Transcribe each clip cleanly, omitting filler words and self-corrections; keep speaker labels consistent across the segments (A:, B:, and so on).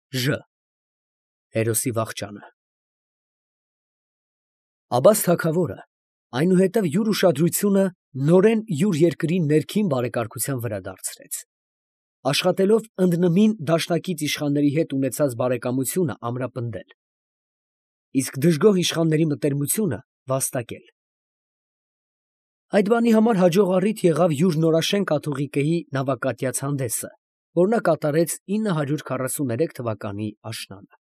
A: Ժ. Հերոսի վախճանը։ Աբբաս թագավորը այնուհետև յուր ուշադրությունը նորեն յուր երկրի ներքին բարեկարգության վրա դարձրեց, աշխատելով ընդնմին դաշնակից իշխանների հետ ունեցած բարեկամությունը ամրապնդել, իսկ դժգոհ իշխանների մտերմությունը վաստակել։ Այդ բանի համար հաջող առիթ եղավ յուր նորաշեն կաթողիկեի նավակատյաց հանդեսը, որ նա կատարեց 943 թվականի աշնանը։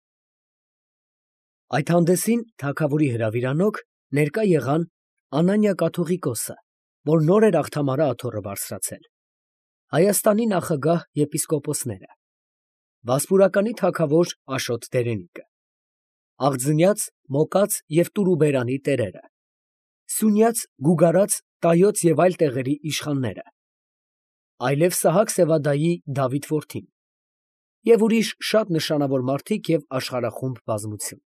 A: Այդ հանդեսին թագավորի հրավիրանոք ներկա եղան Անանիա կաթողիկոսը, որ նոր էր Աղթամարը աթոռը բարձրացել, Հայաստանի նախագահ եպիսկոպոսները, Վասպուրականի թագավոր Աշոտ Տերենիկը, Աղձնյաց, Մոկած և Տուրուբերանի տերերը, Սյունյաց, Գուգարած, Տայոց և այլ տեղերի իշխանները, այլև Սահակ Սևադայի Դավիթ որդին և ուրիշ շատ նշանավոր մարդիկ և աշխարհախումբ բազմություն։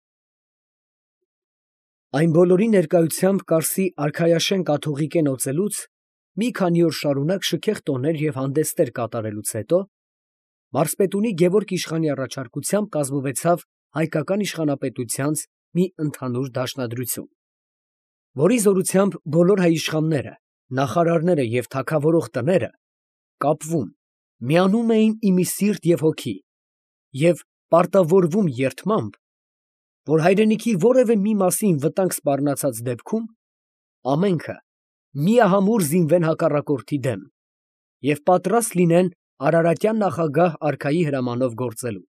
A: Այն բոլորի ներկայությամբ Կարսի արքայաշեն կաթողիկեն օծելուց մի քանի օր շարունակ շքեղ տոներ և հանդեսներ կատարելուց հետո մարզպետունի Գևորգ իշխանի առաջարկությամբ կազմվեցավ հայկական իշխանապետությանց մի ընդհանուր դաշնադրություն, որի զորությամբ բոլոր հայ իշխանները, նախարարները և թագավորող տները կապվում, միանում էին իմի սիրտ և հոգի և պարտավորվում երդմամբ, որ հայրենիքի որևէ մի մասին վտանգ սպառնացած դեպքում ամենքը միահամուռ զինվեն հակառակորդի դեմ և պատրաստ լինեն արարատյան նախագահ արքայի հրամանով գործելու։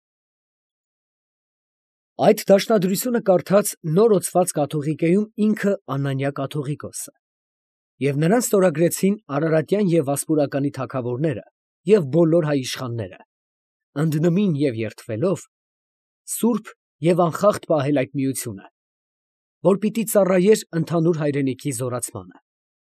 A: Այդ դաշնադրությունը կարդաց նոր օծված կաթողիկեում ինքը Անանիա կաթողիկոսը, և նրան ստորագրեցին արարատյան և վասպուրականի թագավորները և բոլոր հայ իշխանները, ընդնմին և երդվելով, սուրբ և անխախտ պահել այդ միությունը, որ պիտի ծառայեր ընդհանուր հայրենիքի զորացմանը։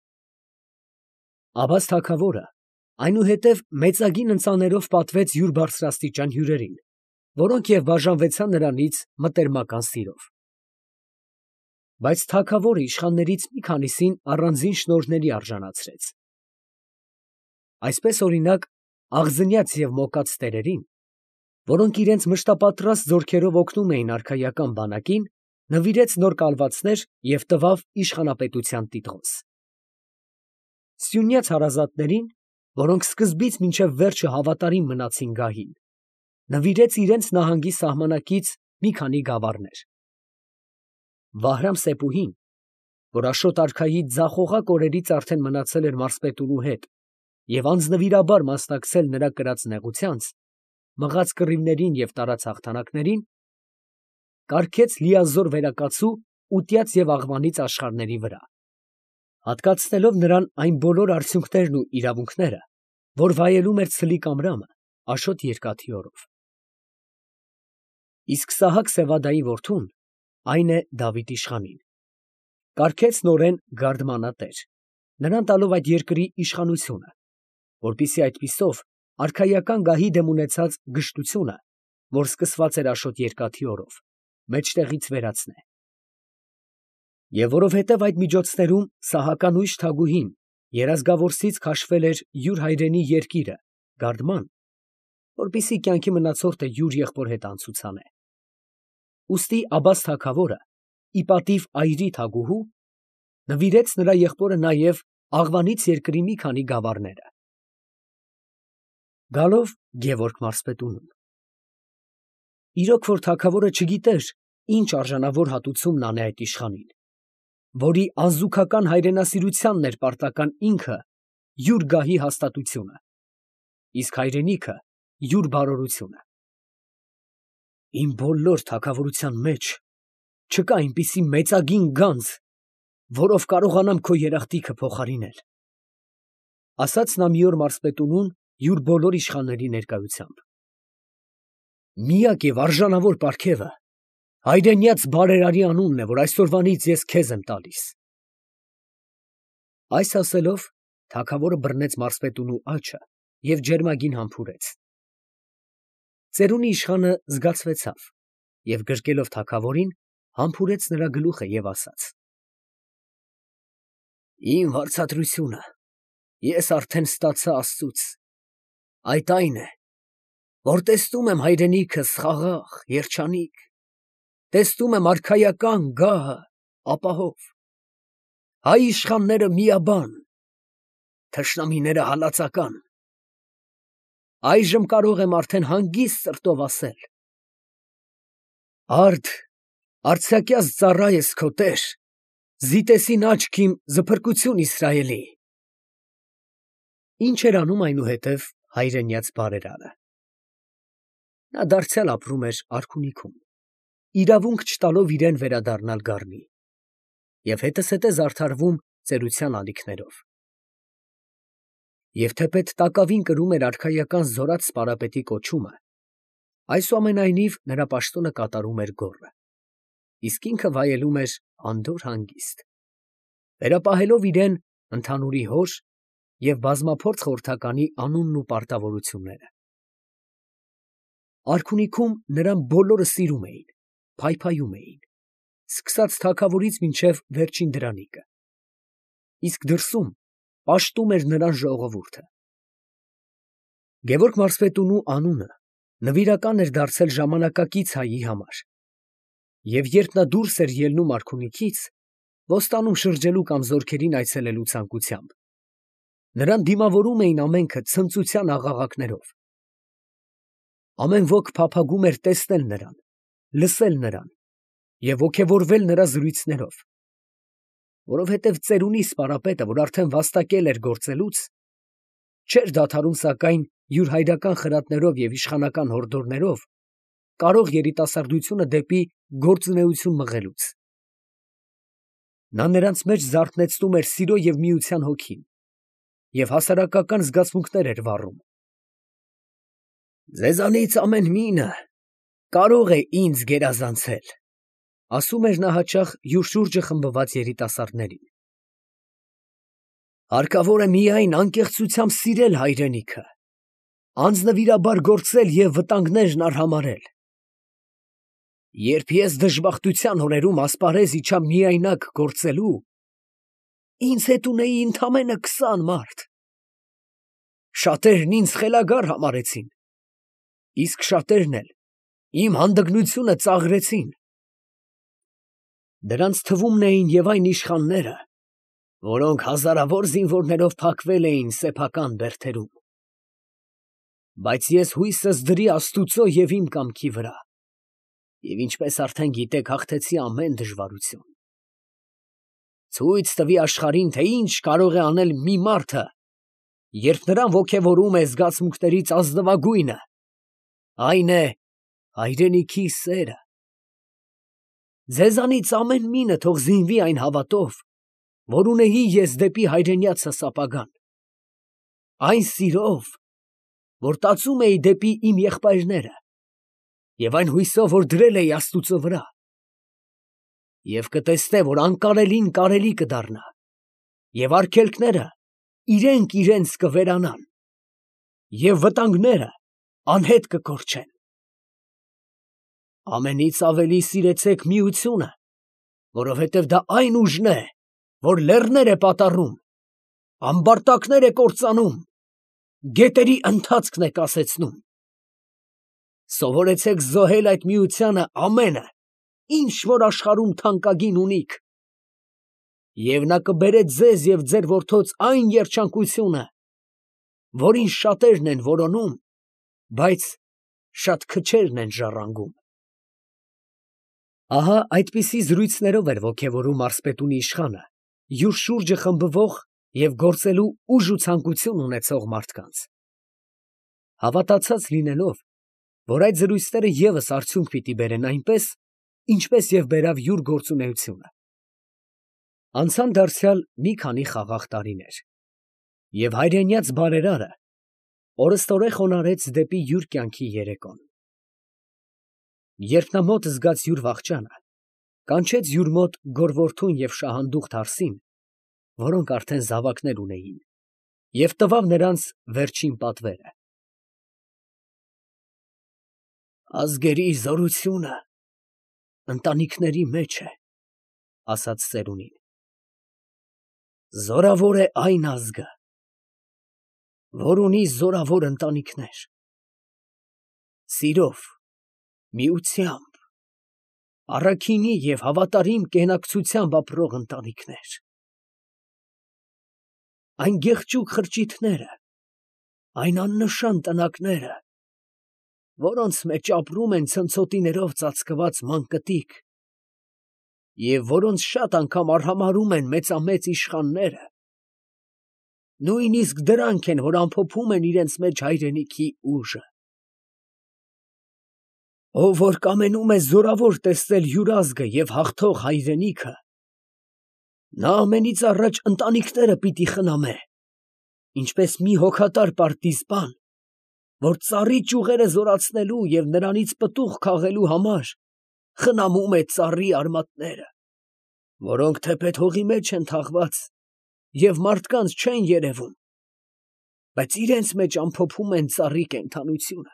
A: Աբբաս թագավորը այնուհետև մեծագին ընծաներով պատվեց յուր բարձրաստիճան հյուրերին, որոնք և բաժանվեցան նրանից մտերմական սիրով։ Բայց թագավորը իշխաններից մի քանիսին առանձին շնորհների արժանացրեց։ Այսպես, օրինակ, Աղձնյաց և Մոկած տերերին, որոնք իրենց մշտապատրաստ զորքերով օգնում էին արքայական բանակին, նվիրեց նոր կալվածներ և տվավ իշխանապետության տիտղոս։ Սյունյաց հարազատներին, որոնք սկզբից մինչև վերջը հավատարիմ մնացին գահին, նվիրեց իրենց նահանգի սահմանակից մի քանի գավառներ։ Վահրամ-Սեփուհին, որ Աշոտ արքայի ձախողակ օրերից արդեն մնացել էր մարզպետունու հետ և անձնվիրաբար մասնակցել նրա կրած նեղությանց, մղած կռիվներին և տարած հաղթանակներին, կարգեց լիազոր վերակացու ուտյաց և աղվանից աշխարհների վրա, հատկացնելով նրան այն բոլոր արդյունքներն ու իրավունքները, որ վայելում էր ցլիկ Ամրամը Աշոտ երկաթի օրով։ Իսկ Սահակ Սևադայի որդուն, այն է Դավիթ իշխանին, կարգեց նորեն գարդմանատեր, նրան տալով այդ երկրի իշխանությունը, որպեսզի այդպիսով արքայական գահի դեմ ունեցած գժտությունը, որ սկսված էր Աշոտ երկաթի օրով, մեջտեղից վերացնե։ Եվ որովհետև այդ միջոցներում սահականույժ թագուհին երազգավորսից քաշվել էր յուր հայրենի երկիրը գարդման, որպեսզի կյանքի մնացորդը յուր եղբոր հետ անցուց անե, ուստի Աբբաս թագավորը, ի պատիվ այրի թագուհու, նվիրեց նրա եղբորը նաև աղվանից երկրի մի քանի գավառները։ Գալով Գևորգ մարզպետունում, իրոք որ թագավորը չգիտեր ինչ արժանավոր հատուցումն անե այդ իշխանին, որի անզուգական հայրենասիրությանն էր պարտական ինքը յուր գահի հաստատությունը, իսկ հայրենիքը յուր բարօրությունը։ Իմ բոլոր թագավորության մեջ չկա այնպիսի մեծագին գանձ, որով կարողանամ քո երախտիքը փոխարինել, ֊ ասաց նա մի օր մարզպետունուն յուր բոլոր իշխանների ներկայությամբ։ Միակ և արժանավոր պարգևը հայրենյաց բարերարի անունն է, որ այսօրվանից ես քեզ եմ տալիս։ Այս ասելով, թագավորը բռնեց մարզպետունու աջը և ջերմագին համբուրեց։ Ծերունի իշխանը զգացվեցավ և գրկելով թագավորին, համբուրեց նրա գլուխը և ասաց. Իմ վարձատրությունը ես արդեն ստացա աստծուց. այդ այն է, որ տեսնում եմ հայրենիքս խաղաղ, երջանիկ, տեսնում եմ արքայական գահը, ապահով, հայ իշխանները միաբան, թշնամիները հալածական, այժմ կարող եմ արդեն հանգիստ սրտով ասել. արդ, արձակյաց ծառա ես քո տեր, զիտեսին աչք իմ զփրկություն Իսրայելի։ Ինչ էր անում այնուհետև հայրենյաց բարերարը։ Նա դարձյալ ապրում էր արքունիքում, իրավունք չտալով իրեն վերադառնալ գառնի, և հետզհետե զարդարվում ծերության ալիքներով։ Եվ թեպետ տակավին կրում էր արքայական զորաց սպարապետի կոչումը, այսուամենայնիվ նրա պաշտոնը կատարում էր գոռը, իսկ ինքը վայելում էր անդորր հանգիստ, վերապահելով իրեն ընդհանուրի հոր և բազմափորձ խորհրդականի անունն ու պարտավորությունները։ Արքունիքում նրան բոլորը սիրում էին, փայփայում էին, սկսած թագավորից մինչև վերջին դրանիկը, իսկ դրսում պաշտում էր նրան ժողովուրդը։ Գևորգ մարզպետունու անունը նվիրական էր դարձել ժամանակակից հայի համար, և երբ նա դուրս էր ելնում արքունիքից, ոստանում շրջելու կամ զորքերին այցելելու ցանկությամբ, նրան դիմավորում էին ամենքը ցնծության աղաղակներով։ Ամեն ոք փափագում էր տեսնել նրան, լսել նրան և ոգևորվել նրա զրույցներով, որովհետև ծերունի սպարապետը, որ արդեն վաստակել էր գործելուց, չէր դադարում սակայն յուր հայրական խրատներով և իշխանական հորդորներով կարող երիտասարդությունը դեպի գործունեություն մղելուց։ Նա նրանց մեջ զարթնեցնում էր սիրո և միության հոգին և հասարակական զգացմունքներ էր վառում։ «Ձեզանից ամեն մինը կարող է ինձ գերազանցել», ասում էր նա հաճախ յուր շուրջը խմբված երիտասարդներին։ «Հարկավոր է միայն անկեղծությամբ սիրել հայրենիքը, անձնվիրաբար գործել և վտանգներն արհամարհել։ Երբ ես դժբախտության օրերում ասպարեզ իջա միայնակ գործելու, ինձ հետ ունեի ընդամենը 20 մարդ. շատերն ինձ խելագար համարեցին, իսկ շատերն էլ իմ հանդգնությունը ծաղրեցին։ Դրանց թվում էին և այն իշխանները, որոնք հազարավոր զինվորներով փակվել էին սեփական բերդերում։ Բայց ես հույսս դրի Աստուծո և իմ կամքի վրա, և ինչպես արդեն գիտեք, հաղթեցի ամեն դժվարություն։ Ցույց տվի աշխարհին, թե ինչ կարող է անել մի մարդը, երբ նրան ոգևորում է զգացմունքներից ազնվագույնը, այն է հայրենիքի սերը։ Ձեզանից ամեն մինը թող զինվի այն հավատով, որ ունեի ես դեպի հայրենյացս ապագան, այն սիրով, որ տածում էի դեպի իմ եղբայրները, և այն հույսով, որ դրել էի Աստուծո վրա, և կտեսնե, որ անկարելին կարելի կդառնա, և արգելքները իրենք իրենց կվերանան, և վտանգները անհետ կկորչեն։ Ամենից ավելի սիրեցեք միությունը, որովհետև դա այն ուժն է, որ լեռներ է պատառում, ամբարտակներ է կործանում, գետերի ընթացքն է կասեցնում։ Սովորեցեք զոհել այդ միությանը ամենը, ինչ որ աշխարհում թանկագին ունիք, և նա կբերե ձեզ և ձեր որդոց այն երջանկությունը, որին շատերն են որոնում, բայց շատ քչերն են ժառանգում։ Ահա այդպիսի զրույցներով էր ոգևորում մարզպետունի իշխանը յուր շուրջը խմբվող և գործելու ուժ ու ցանկություն ունեցող մարդկանց, հավատացած լինելով, որ այդ զրույցները ևս արդյունք պիտի բերեն այնպես, ինչպես և բերավ յուր գործունեությունը։ Անցան դարձյալ մի քանի խաղաղ տարիներ, և հայրենյաց բարերարը օրըստօրեխոն արեց դեպի յուր կյանքի երեկոն։ Երբ նա մոտ զգաց յուր վախճանը, կանչեց յուր մոտ գորվորդուն և շահանդուխտ հարսին, որոնք արդեն զավակներ ունեին, և տվավ նրանց վերջին պատվերը. «Ազգերի զորությունը ընտանիքների մեջ է, ֊ ասաց ծերունին. զորավոր է այն ազգը, որ ունի զորավոր ընտանիքներ։ սիրով, միությամբ, առաքինի և հավատարիմ կենակցությամբ ապրող ընտանիքներ։ Այն գեղջուկ խրճիթները, այն աննշան տնակները, որոնց մեջ ապրում են ցնցոտիներով ծածկված մանկտիկ և որոնց շատ անգամ արհամարհում են մեծամեծ իշխանները, նույնիսկ դրանք են, որ ամփոփում են իրենց մեջ հայրենիքի ուժը։ Ով որ կամենում է զորավոր տեսնել հյուրազգը և հաղթող հայրենիքը, նա ամենից առաջ ընտանիքները պիտի խնամե, ինչպես մի հոգատար պարտիզպան, որ ծառի ճյուղերը զորացնելու և նրանից պտուղ քաղելու համար խնամում է ծառի արմատները, որոնք թեպետ հողի մեջ են թաղված և մարդկանց չեն երևում, բայց իրենց մեջ ամփոփում են ծառի կենդանությունը։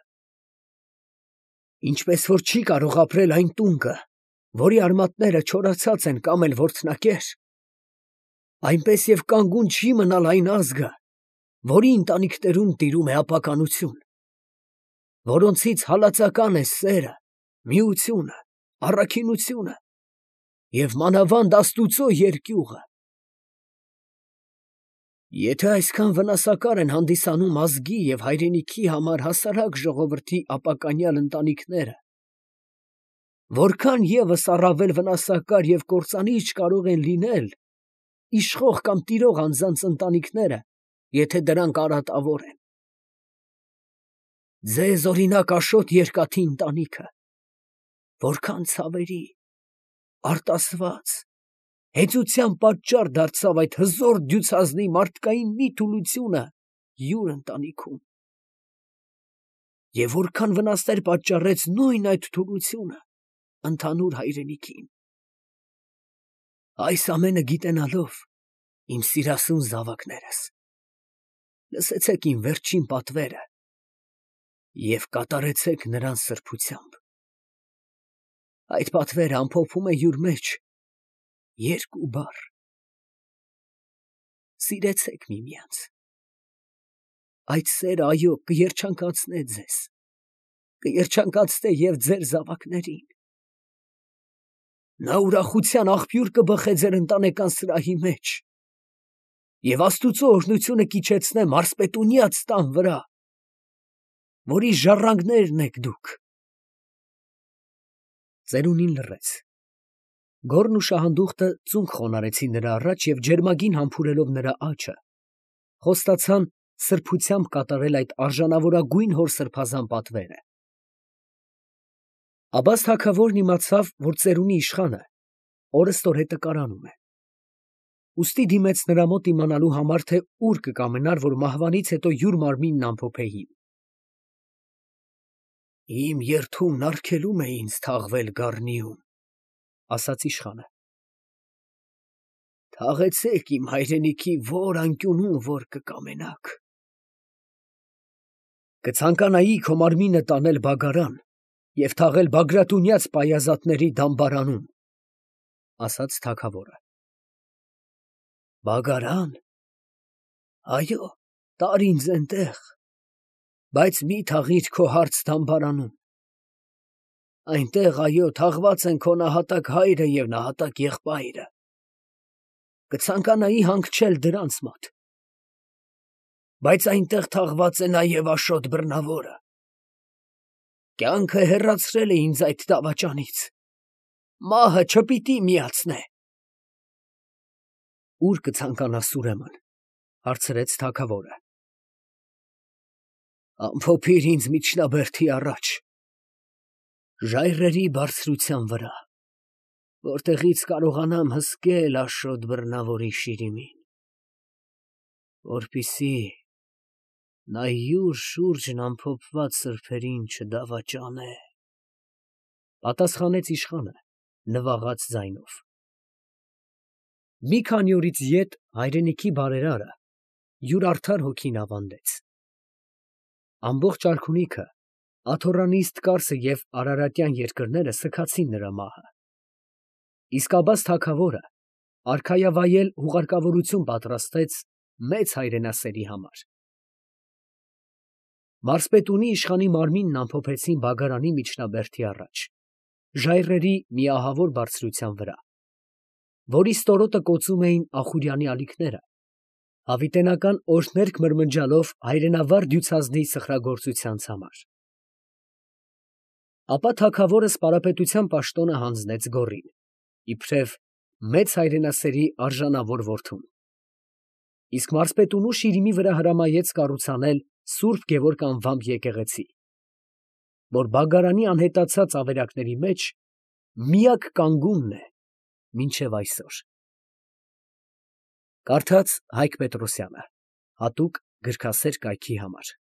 A: Ինչպես որ չի կարող ապրել այն տունկը, որի արմատները չորացած են կամ էլ որդնակեր, այնպես և կանգուն չի մնալ այն ազգը, որի ընտանիքներում տիրում է ապականություն, որոնցից հալածական է սերը, միությունը, առաքինությունը և մանավանդ Աստուծո երկյուղը։ Եթե այսքան վնասակար են հանդիսանում ազգի և հայրենիքի համար հասարակ ժողովրդի ապականյալ ընտանիքները, որքան ևս առավել վնասակար և կործանիչ կարող են լինել իշխող կամ տիրող անձանց ընտանիքները, եթե դրանք արատավոր են։ Ձեզ օրինակ Աշոտ երկաթի ընտանիքը, որքան ցավերի, արտասված, հեծության պատճառ դարձավ այդ հզոր դյուցազնի մարդկային մի թուլությունը յուր ընտանիքում, և որքան վնասներ պատճառեց նույն այդ թուլությունը ընդհանուր հայրենիքին։ Այս ամենը գիտենալով, իմ սիրասուն զավակներս, լսեցեք իմ վերջին պատվերը և կատարեցեք նրանց սրբությամբ։ Այդ պատվերը ամփոփում է յուր մեջ երկու բառ. սիրեցեք միմյանց։ Այդ սերը, այո, կերջանկացնե ձեզ, կերջանկացնե և ձեր զավակներին։ Նա ուրախության աղբյուր կբխե ձեր ընտանեկան սրահի մեջ և Աստուծո օրհնությունը կիջեցնե մարսպետունյաց տան վրա, որի ժառանգներն եք դուք։ Ծերունին լռեց։ Գոռն ու շահանդուխտը ծունկ խոնարհեցին նրա առաջ և ջերմագին համբուրելով նրա աչը, խոստացան սրբությամբ կատարել այդ արժանավորագույն հոր սրբազան պատվերը։ Աբբաս թագավորն իմացավ, որ ծերունի իշխանը օրըստօրե տկարանում է, ուստի դիմեց նրա մոտ իմանալու համար, թե ուր կկամենար, որ մահվանից հետո յուր մարմինն ամփոփեին։ Իմ երդումն արգելում է ինձ թաղվել գառնիում, ասաց իշխանը։ Թաղեցեք իմ հայրենիքի որ անկյունում որ կկամենաք։ Կցանկանայի քո մարմինը տանել բագարան և թաղել բագրատունյաց պայազատների դամբարանում, ասաց թագավորը։ Բագարան, այո, տար ինձ էնտեղ, բայց մի թաղիր քո հարց դամբարանում։ Այնտեղ, այո, թաղված են քո նահատակ հայրը և նահատակ եղբայրը, կցանկանայի հանգչել դրանց մոտ, բայց այնտեղ թաղված է նաև Աշոտ բռնավորը։ Կյանքը հեռացրել է ինձ այդ դավաճանից, մահը չպիտի միացնե։ Ո՞ւր կցանկանաս ուրեմն, հարցրեց թագավորը։ Ամփոփիր ինձ միջնաբերդի առաջ, ժայռերի բարձրության վրա, որտեղից կարողանամ հսկել Աշոտ բռնավորի շիրիմին, որպեսզի նա յուր շուրջն ամփոփված սրբերին չդավաճանե, պատասխանեց իշխանը նվաղած ձայնով։ Մի քանի օրից ետ հայրենիքի բարերարը յուր արդար հոգին ավանդեց։ Ամբողջ արքունիքը, աթոռանիստ Կարսը և արարատյան երկրները սգացին նրա մահը։ Իսկ Աբբաս թագավորը արքայավայել հուղարկավորություն պատրաստեց մեծ հայրենասերի համար։ Մարզպետունի իշխանի մարմինն ամփոփեցին Բագարանի միջնաբերդի առաջ, ժայռերի մի ահավոր բարձրության վրա, որի ստորոտը կոծում էին Ախուրյանի ալիքները, հավիտենական օրհներգ մրմնջալով հայրենավար դյուցազնի սխրագործությանց համար։ Ապա թագավորը սպարապետության պաշտոնը հանձնեց Գոռին, իբրև մեծ հայրենասերի արժանավոր որդուն, իսկ մարզպետունու շիրիմի վրա հրամայեց կառուցանել Սուրբ Գևորգ անվամբ եկեղեցի, որ Բագարանի անհետացած ավերակների մեջ միակ կանգունն է մինչև այսօր։ Կարդաց Հայկ Պետրոսյանը, հատուկ գրքասեր կայքի համար։